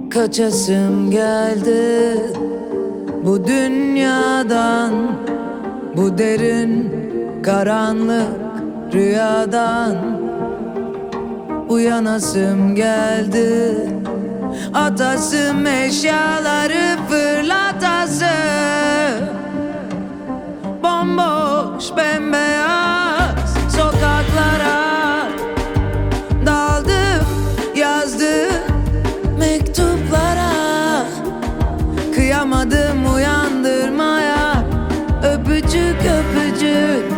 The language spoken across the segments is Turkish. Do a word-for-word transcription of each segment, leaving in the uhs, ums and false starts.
Kaçasım geldi bu dünyadan, bu derin karanlık rüyadan. Uyanasım geldi, atasım eşyaları fırlatası. Bomboş bembeyaz sokaklara daldım, yazdım mektuplara. Kıyamadım uyandırmaya, öpücük öpücük.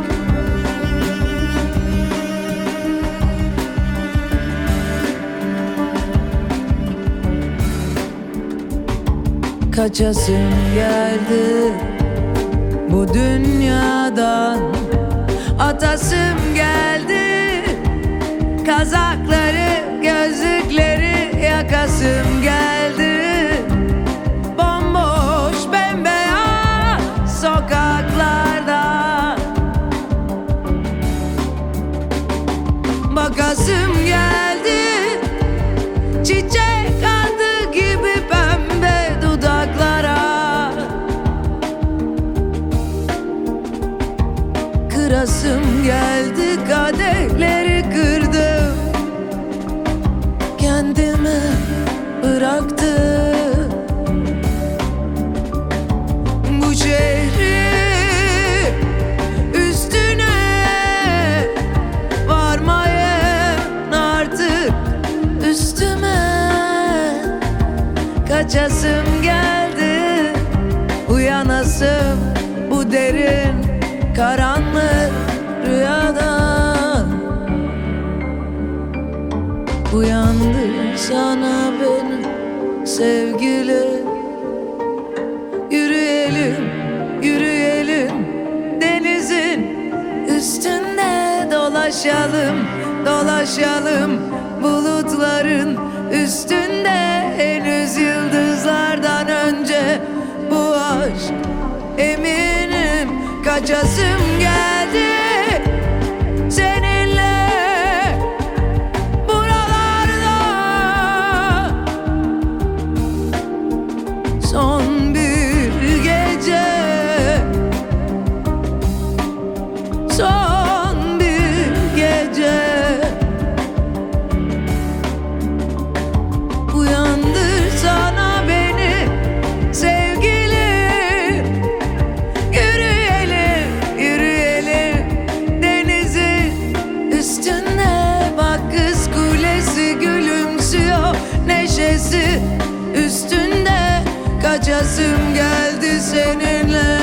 Kaçasım geldi bu dünyadan, atasım geldi kazakları, gözlükleri yakasım geldi. Bomboş bembeyaz sokaklarda bakasım geldi, çiçek adı gibi pembe dudaklara. Kırasım geldi, kadehleri kırdım, kendimi bıraktım. Bu şehri üstüne varmayın artık üstüme. Kaçasım geldi, uyanasım bu derin karanlık rüyadan. Uyandır sana beni sevgili, yürüyelim, yürüyelim denizin üstünde, dolaşalım, dolaşalım bulutların üstünde. Henüz yıldızlardan önce bu aşk, eminim kaçasım geldi seninle buralarda. Son bir gece, son bir gece. Uyandır sana beni sevgilim, yürüyelim, yürüyelim denizin üstünde. Bak kız kulesi gülümsüyor, neşesi üstünde. Kaçasım geldi seninle.